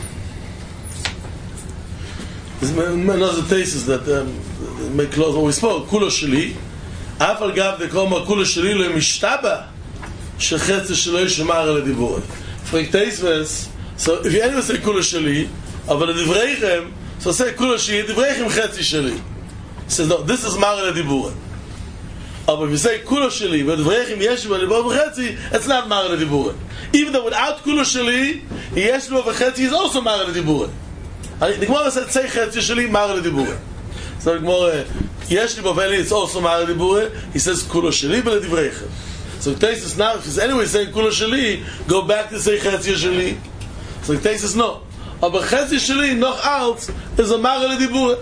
There's another thesis that um, make close what we spoke. Kulo sheli, afal gav de koma kulo sheli lo mishtaba, shechetz shelo yishmar al dibur. Frank thesis. So if you anyway say kulo sheli, aber the divreichem, so say kulo sheli, divreichem chetz sheli. Says no, this is mar al dibur. But if you say kulo sheli, but divreichem yesh al dibur chetz, it's not mar al dibur. Even though without Kulo Sheli, Yesh Lo V'Chetzi is also Mara L'Dibura. The Gemara said, say Chetzi Sheli, Mara L'Dibura. So the Gemara, Yesh Lo V'Eli, it's also Mara L'Dibura. He says Kulo Sheli, B'Ledivreichem. So the Teisus now, if he's anyway saying Kulo Sheli, go back to say Chetzi Sheli. So the Teisus no. But Chetzi Sheli, noch alt, is a Mara L'Dibura.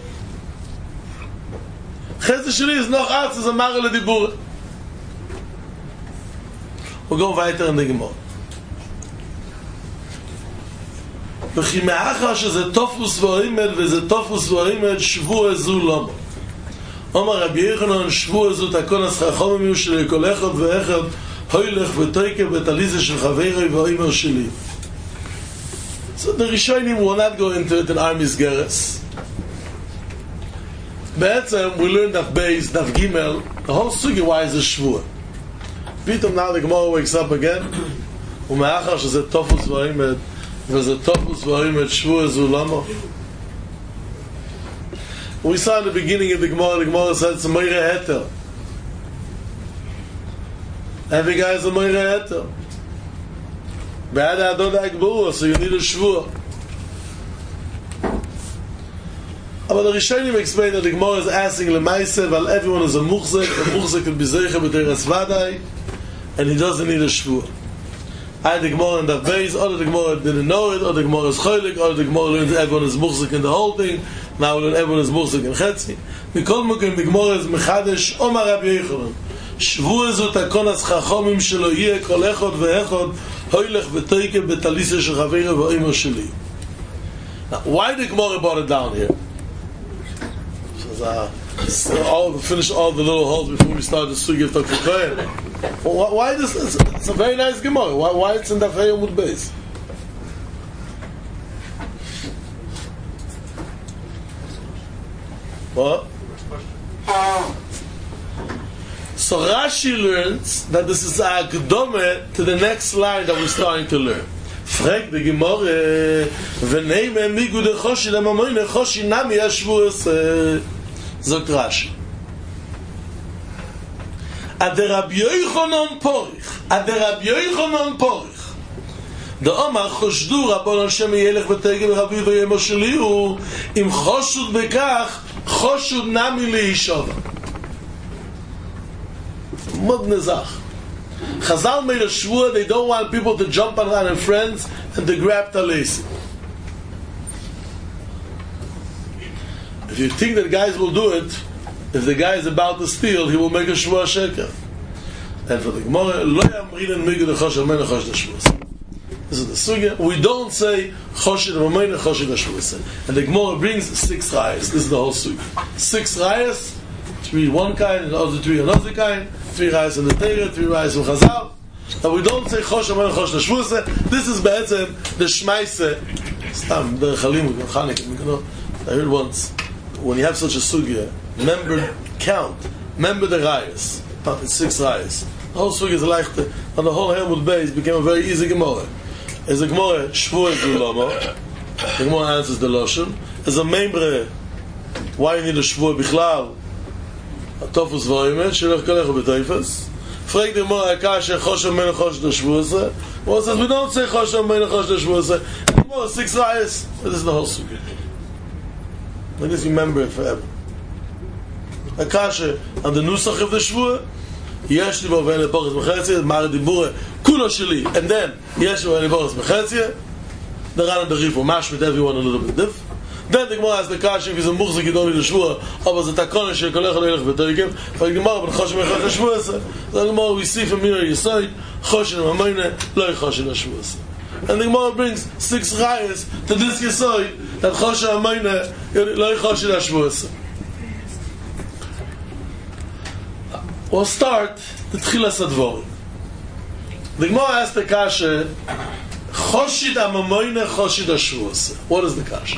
Chetzi Sheli is noch alt, is a Mara L'Dibura. We'll go weiter in the Gemara. וכי מאחר שזה תופוס ואימד וזה תופוס ואימד שבוע זו למה אומר רבי יוחנן שבוע זו תקון הסחרחום מיהו של כל אחד ואחד הולך ותויקב בתליזה של חברי ואימא שלי. So the Rishonim will not go into it in our Misgeres. בעצם, we learned that base, that Gimel, the whole sugi, why is it Shvua? פתאום now the Gemara wakes up again, ומאחר שזה תופוס ואימת, וזה תופוס ואימת Shvua זו למה? We saw in the beginning of the Gemara, the Gemara said it's a Meire Heter. Every guy is a Meire Heter. Bad Adon Akbua, so you need a Shvua. But the Rishonim explain that the Gemara is asking Lemaise, while everyone is a Muchzek, a Muchzek will be Zeicha b'Teres Vadai, and he doesn't need a Shvua. I the Gemara in that base, or the Gemara didn't know it, or the Gemara is Cholik, or the Gemara learns everyone is Muchzek in the whole thing, now we learn everyone is Muchzek in Chetzi. Mikol Mukim, the Gemara is Mechadesh, Omar Rabbi Yechonon. Shvua zot hakonas chachomim shelo yeh kol echod ve'echod hoylech v'toike betalisa shel chavei v'oimo sheli. Now, why the Gemara brought it down here? So, uh, so all finish all the little holes before we start the sugi of Dr. Kohen. Well, why this? It's, it's a very nice Gemara. Why, why it's in the Daf Amud Beis? What? So Rashi learns that this is a Akdome to the next line that we're starting to learn. Frag the Gemara, v'neime migu de choshi l'mamoyne choshi nami yashvuas zok Rashi. Ad Rabbi Yochanan porich, ad Rabbi Yochanan porich. The Omar choshdu Rabbon Hashem yelech v'tegel Rabbi v'yemo sheliu im choshud bekach choshud nami leishova. Mudnezach. Chazal made a shvua, they don't want people to jump on their friends and to grab talesi. If you think that guys will do it, if the guy is about to steal, he will make a shvua sheker. And for the Gemara, lo yamrinen migu de chosh amen chosh de shvua. This is the sugya. We don't say chosh de amen chosh de shvua. And the Gemara brings six rayas. This is the whole sugya. Six rayas. Three one kind, and the other three another kind. Three rayas in the Torah, three rayas in Chazal. But we don't say chosh amen chosh de shvua. This is be'etzem the shmaise. Stam the chalim Chanukah. I heard once when you have such a sugya, remember count, remember the rayas. It's six rayas. The whole sugya is like the, and the whole Amud Beis became a very easy Gemara. As a Gemara shvua is the lama. The Gemara answers the lashon. As a membre, why you need a shvua bichlal? Tofus v'oimet, shelech kalecha b'teifas. Frag the Gemara, Akasha, chosh amen chosh de shvuasa. Well, it says we don't say chosh amen chosh de shvuasa. The Gemara six rayas. This is the whole sugya. Let us remember it forever. Akasha, on the nusach of the shvua, yesh li bo v'en lepoches mechetzia, mar dibura, kulo sheli, and then yesh li bo v'en lepoches mechetzia. The Ran and the Rif will mash with everyone a little bit diff. Then the Gemara has the Kasha, if he's a Muchzik, you don't need a Shvua, or the Takona, she kolech leilech v'toikev, for the Gemara, but chosh mechot ha-Shvua. The Gemara, we see from here, Yisod, chosh ha-Mamoyne, lo chosh ha-Shvua. And the Gemara brings six rayas to this Yisod, that chosh ha-Mamoyne, lo chosh ha-Shvua. We'll start the Tchilas Advorim. The Gemara has the Kasha, choshid ha-Mamoyne, choshid ha-Shvua. What is the Kasha?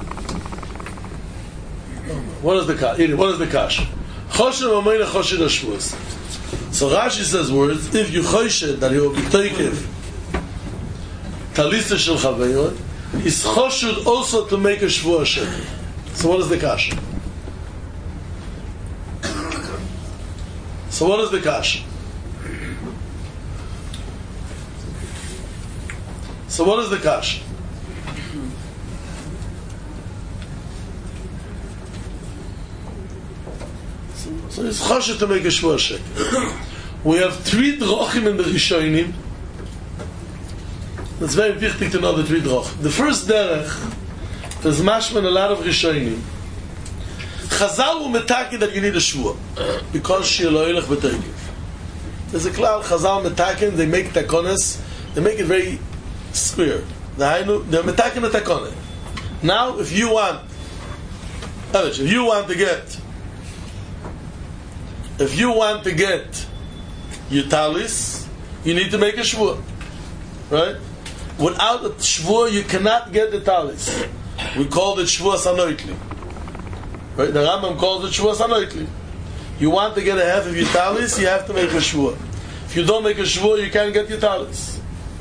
What is the kasha? What is the kasha? Choshed amayna choshed ashvus. So Rashi says words. If you choshed that he will be takev talisa shel chaveyon, is choshed also to make a shvua sheker. So what is the kasha? So what is the kasha? So what is the kasha? So it's choshed to make a shvua sheker. We have three drochim in the Rishonim. It's very wichtig to know the three drochim. The first derech, there's mashman a lot of Rishonim. Chazal will metaki that you need a shvua because she lo ilech v'tegiv. There's a klal Chazal metakin. They make takonas. They make it very square. They're metakin a takonet. Now, if you want, if you want to get. If you want to get your talis, you need to make a shvua. Right? Without a shvua, you cannot get the talis. We call it shvua sanoitli. Right? The Rambam calls it shvua sanoitli. You want to get a half of your talis, you have to make a shvua. If you don't make a shvua, you can't get your talis.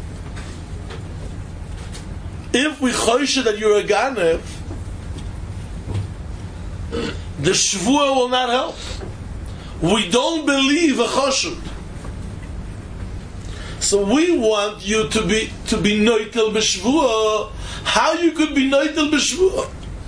If we chosh that you're a ganev, the shvua will not help. We don't believe a choshud. So we want you to be to be noitel b'shvua. How you could be noitel b'shvua?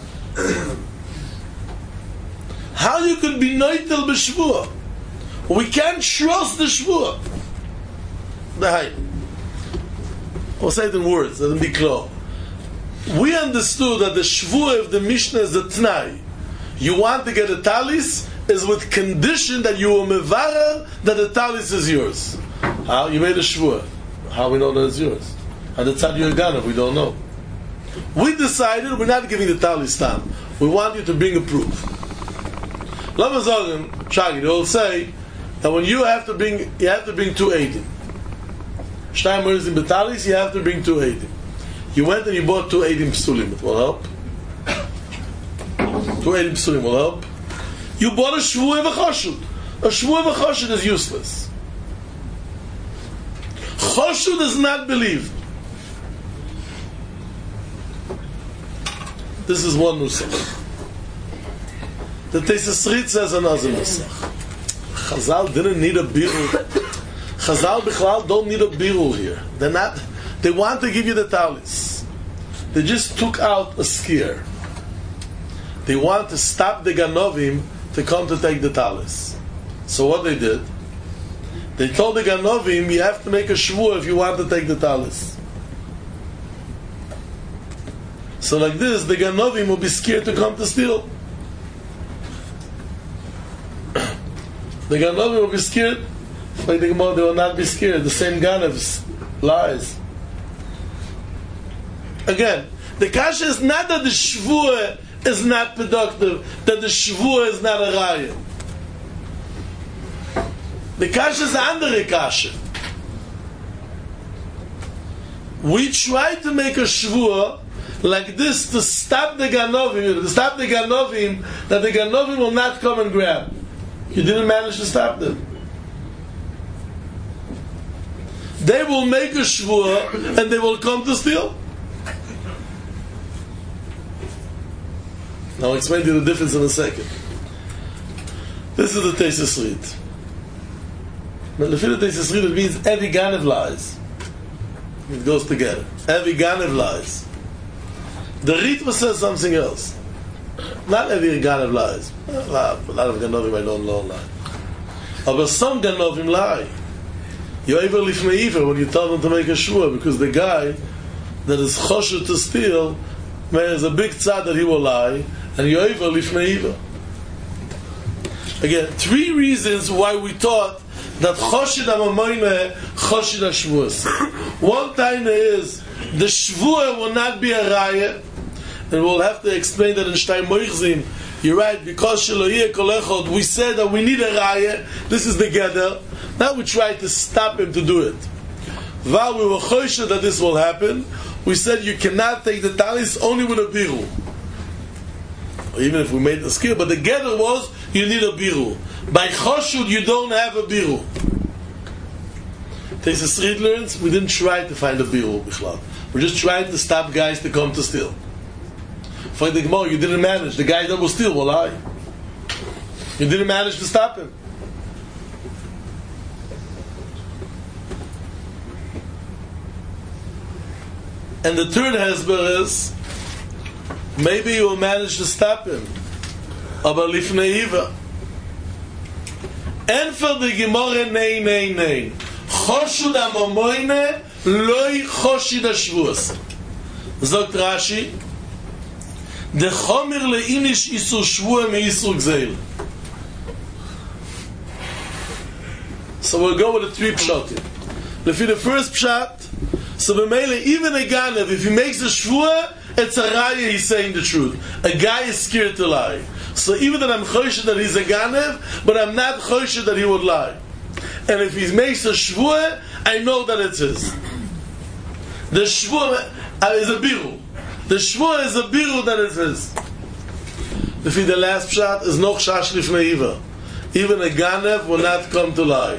How you could be noitel b'shvua? We can't trust the shvua. The high. I'll say it in words. Let them be clear. We understood that the shvua of the Mishnah is a t'nai. You want to get a talis is with condition that you will mevarer that the talis is yours. How? You made a shvua. How we know that it's yours? And the tzad you're gonna, we don't know. We decided we're not giving the talis time. We want you to bring a proof. Lama Zogan, Shagi, they will say that when you have to bring, you have to bring two eighty. Shtayim Morizim Betalis, you have to bring two eighty. You went and you bought two eighty psulim. It will help. two eighty psulim will help. You bought a shvuah v'choshud. A shvuah v'choshud is useless. Choshud does not believe. This is one nusach. The Teisesrit says another nusach. Chazal didn't need a birur. Chazal bichlal don't need a birur here. They're not. They want to give you the talis. They just took out a skier. They want to stop the ganovim to come to take the talis. So what they did, they told the ganovim, you have to make a shvuah if you want to take the talis. So like this, the ganovim will be scared to come to steal. The ganovim will be scared. Like the Gemara, they will not be scared. The same ganavs lies. Again, the kasha is not that the shvuah is not productive, that the shvuah is not a raya. The kasha is andere kasha. We try to make a shvuah like this to stop the ganovim, to stop the ganovim, that the ganovim will not come and grab. You didn't manage to stop them. They will make a shvuah and they will come to steal. Now I'll explain to you the difference in a second. This is the Teisesrit. But the Teisesrit, it means every ganev lies. It goes together. Every ganev lies. The Ritva says something else. Not every ganev lies. A lot, a lot of ganovim I don't know lie. But some ganovim lie. You're able to lifnei when you tell them to make a shvuah, because the guy that is choshed to steal, man, there's a big tzad that he will lie, and you're able to lifnei. Again, three reasons why we taught that choshid amamoyne, choshid hashvuas. One time is the shvuah will not be a raya, and we'll have to explain that in Shtayim Moichzim. You're right, because Sheloyeh Kol Echad, we said that we need a raya. This is the gather. Now we try to stop him to do it. While we were chosheh that this will happen, we said you cannot take the talis only with a biru. Or even if we made the skill, but the gather was you need a biru. By choshud you don't have a biru. Teisesrit learns we didn't try to find a biru bichlal. We're just trying to stop guys to come to steal. For the Gemara, you didn't manage. The guy that will steal will lie. You didn't manage to stop him. And the third hesber is maybe you will manage to stop him. Aber lifnei iva. And for the Gemara, nay, nay, nay. Choshud amamoyne loy choshid hashvuas. Zogt Rashi, the chomer leinish isur shvuah me isur gzeil. So we'll go with the three pshatim. Lefi the first pshat, so b'meile, even a ganev, if he makes a shvuah, it's a raya, he's saying the truth. A guy is scared to lie. So even that I'm chosheh that he's a ganev, but I'm not chosheh that he would lie. And if he makes a shvuah, I know that it's his. The shvua uh, is a biru. The shvua is a biru that it's his. If the last pshat is noch shash lifnei iver. Even a ganev will not come to lie.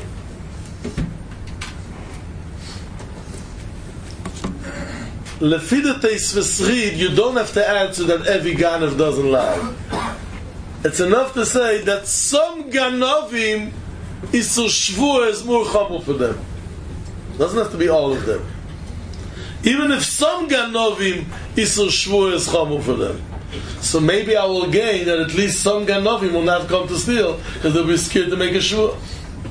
Lefi the Teisves read, you don't have to answer that every ganev doesn't lie. It's enough to say that some ganovim isur shvua is more chamur for them. Doesn't have to be all of them. Even if some ganovim isur shvua is chamur for them. So maybe I will gain that at least some ganovim will not come to steal because they'll be scared to make a shvua.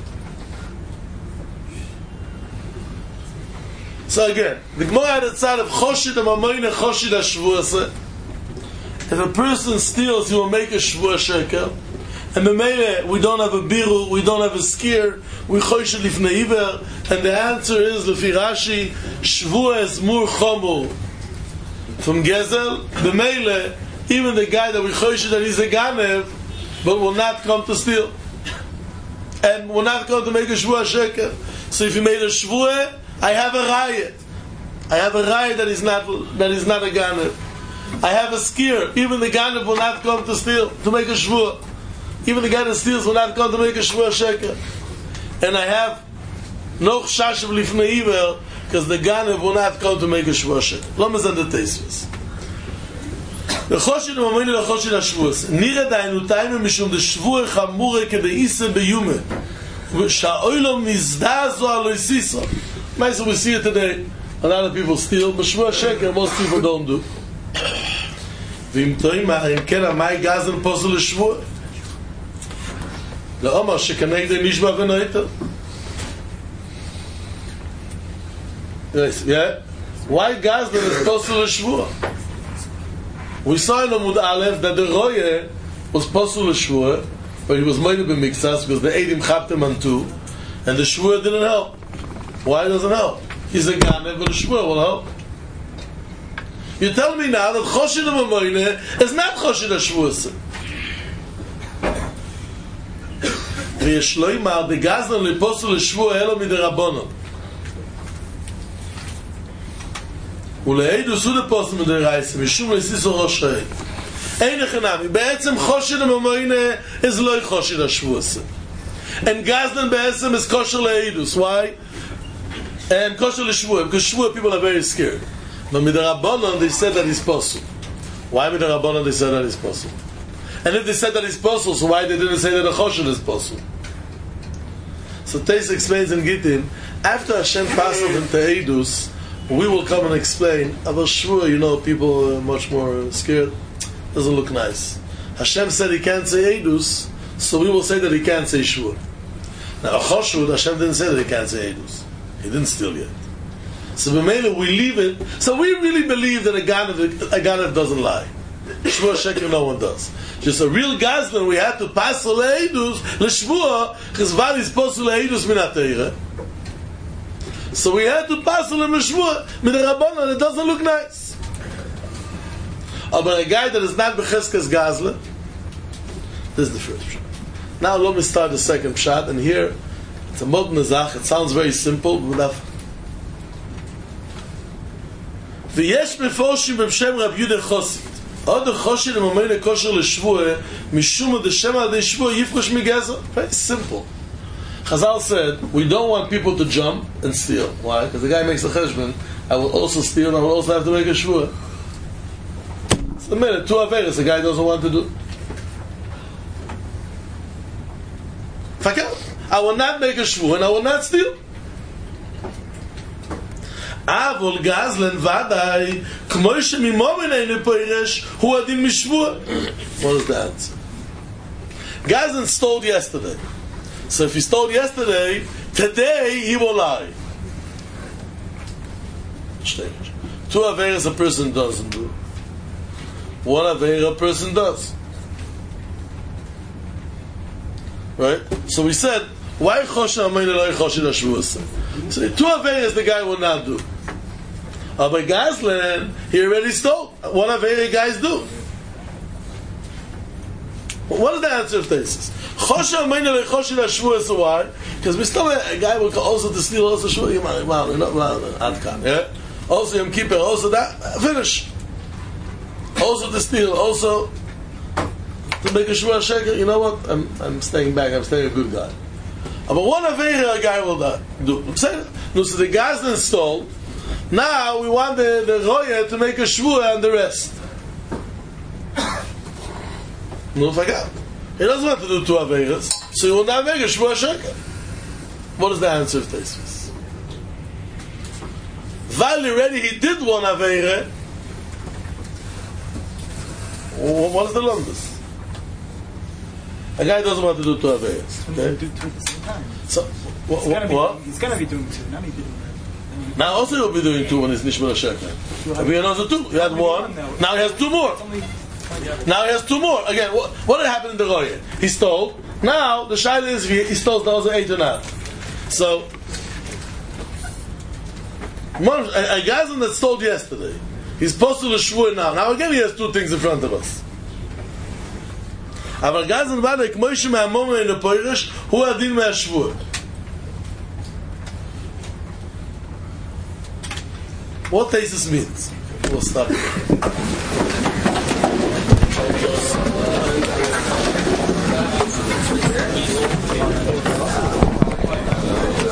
So again, the Gemara had a side of choshid and mamoyne choshid ha-shvua. If a person steals, he will make a shvua shekel. And b'meile, we don't have a biru, we don't have a skir, we choshid lifnei iver. And the answer is, lefi Rashi, shvua is mur chomur. From Gezel, b'meile, even the guy that we choshid that he's a ganev, but will not come to steal. And will not come to make a shvua shekel. So if he made a shvua, I have a riot. I have a riot that is not that is not a ganev. I have a skir. Even the ganev will not come to steal to make a shvua. Even the guy that steals will not come to make a shvua shekel. And I have no chashav lifnei iver because the ganev will not come to make a shvua shekel. Lo mezan the teisves. The choshid mamoni the choshid hashvuas. Nira dainu tainu mishum the shvua chamure kedei ise beyume. Sha'oilom nizdazo aloisiso. We see it today. A lot of people steal, but shvua shekel most people don't do. V'im toim ha'im kena mai gazen posel l'shvua. Le'omar shekanegdei nishba v'noita. Yes, yeah. Why gazen is posel l'shvua? We saw in Amud Aleph that the roye was posel l'shvua, but he was made b'miktsas because the eidim chapped him on two, and the shvua didn't help. Why doesn't it help? He's a ganev, but a shvua will help. You tell me now that choshid ha'mamoyne is not choshid ha'shvuas. V'yesh lo yimar the gazlan liposel l'shvua elo mid'rabanan. U'le'edu su deposel mid'raisa mishum le'siso rosh ha'ed. Ein echanami. Be'etzem choshid ha'mamoyne is lo choshid ha'shvuas. And gazlan be'etzem is kosher le'edus. Why? And kosher l'shvua, because shvua people are very scared. But midrabanan they said that it's possible. Why midrabanan they said that it's possible? And if they said that it's possible, so why they didn't say that a kosher is possible? So Teis explains in Gittin, after Hashem passed into Eidus, we will come and explain about shvua. You know, people are much more scared. Doesn't look nice. Hashem said he can't say Eidus, so we will say that he can't say shvua. Now a choshud, Hashem didn't say that he can't say Eidus. He didn't steal yet. So b'meila we leave it. So we really believe that a ganev, a ganev doesn't lie. Shvua shekel no one does. Just a real gazlan we had to pass le'edus l'shvua because vali is supposed to le'edus min ha'teira. So we had to pass l'shvua min ha'rabbanan. It doesn't look nice. But a guy that is not b'cheskas gazlan, this is the first pshat. Now let me start the second pshat, and here it's a modern zach. It sounds very simple, but enough. V'yesh mefoshim b'shem Rab Yudah Chosid. Other Chosid ha'mamoyne kosher l'shvua mishum d'shem adei shvua yifrosh migezer. Very simple. Chazal said we don't want people to jump and steal. Why? Because the guy makes a cheshbon. I will also steal, and I will also have to make a shvua. It's a minute. Two averes the guy doesn't want to do. I will not make a shvua and I will not steal. Avol gazlen vaday k'mo shemimomen ein poiresh hu adin mishvua. What is the answer? Gazlen stole yesterday. So if he stole yesterday, today he will lie. Two averes a person doesn't do. One aver a person does. Right? So we said, why choshid ha'mamoyne lo choshid ha'shvuas? So two averes the guy will not do. Uh, but Gazlan, he already stole. What avera guys do? What is the answer of thesis? Chosha meina lechoshi la shvua, so why? Because we still a guy will also to steal also shvua. You know, well, you know, well, adkan, yeah. Also Yom Kippur, also that finish. Also to steal, also to make a shvua sheker. You know what? I'm I'm staying back. I'm staying a good guy. But one avera a guy will do. No, so the guy's installed. Now we want the the roya to make a shvua and the rest. No, forget. He doesn't want to do two averas, so he will not make a shvua sheker. What is the answer of this? While already he did one avera, what is the longest? A guy doesn't want to do two averas. Okay? Do two at the same time. So, wh- He's gonna wh- be, what? He's gonna be doing two. Not be doing that. Now also he'll be doing two when it's nishma sheker. We had another two. He had one. Now he has two more. Now he has two more. Again, what, what had happened in the roya? He stole. Now the shaila is he, he stole those eight or not. So one, a, a gazan that stole yesterday, he's supposed to the shvur now. Now again he has two things in front of us. Aber gazan vadek moishe me'amom in the poirish hu adin me'ashvur. What thesis means? We'll stop here.